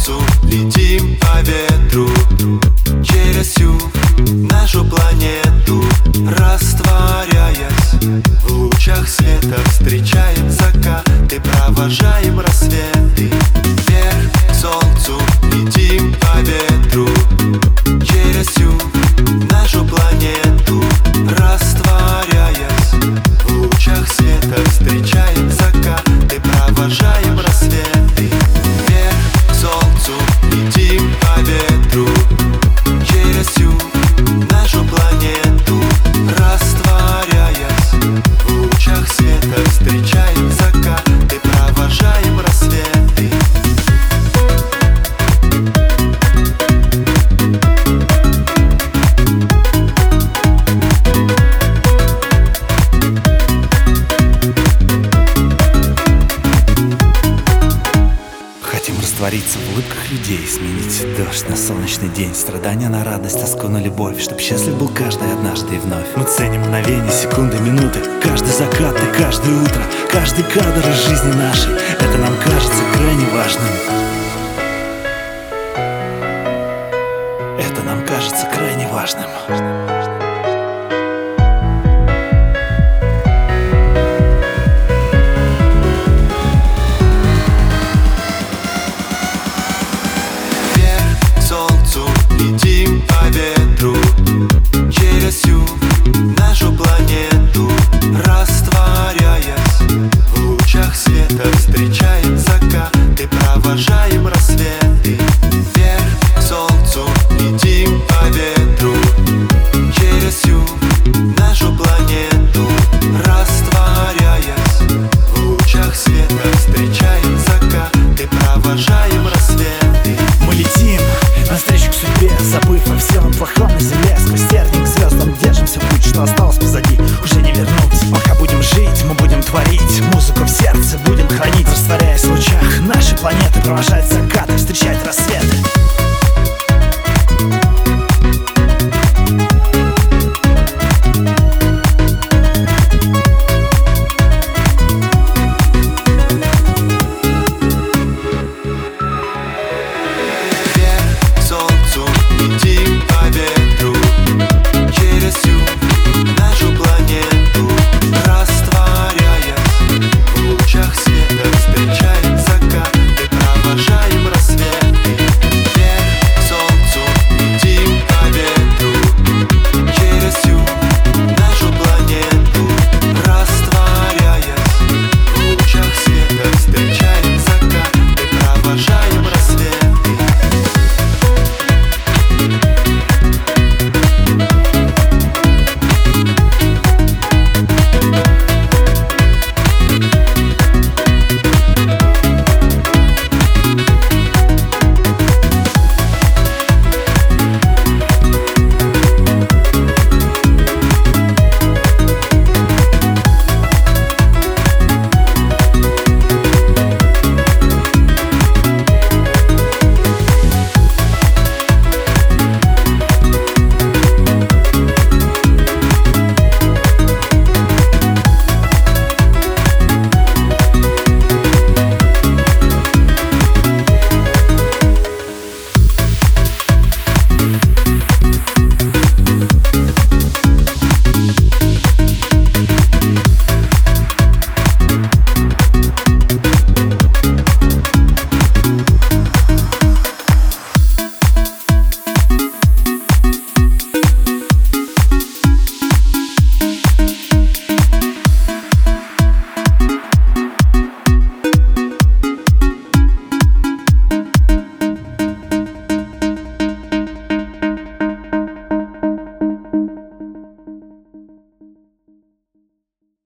солнцу, летим по ветру через всю нашу планету, растворяясь в лучах света. Встречаем закаты, провожаем рассветы. Вверх к солнцу, летим по ветру через всю нашу планету, растворяясь в лучах света. Встречаем закаты, провожаем рассветы. Вверх к солнцу, летим по ветру через всю нашу планету, растворяясь в лучах света. Встречаем закаты, провожаем рассветы. Раствориться в улыбках людей, сменить дождь на солнечный день, страдания на радость, тоску на любовь, чтоб счастлив был каждый однажды и вновь. Мы ценим мгновения, секунды, минуты, каждый закат и каждое утро, каждый кадр из жизни нашей. Это нам кажется крайне важным. Это нам кажется крайне важным. Летим по ветру через всю нашу планету, растворяясь в лучах света. Встречаем закаты, провожаем рассветы. Вверх к солнцу, летим по ветру через всю нашу планету, растворяясь в лучах света. Встречаем закаты, провожаем рассветы. Мы летим навстречу к судьбе, забыв о всем плохом на земле. Сквозь тернии к звездам держимся, путь, что осталось позади, уже не вернуть. Пока будем жить, мы будем творить музыку в сердце, будем хранить, растворяясь в лучах нашей планеты, провожать закаты, встречать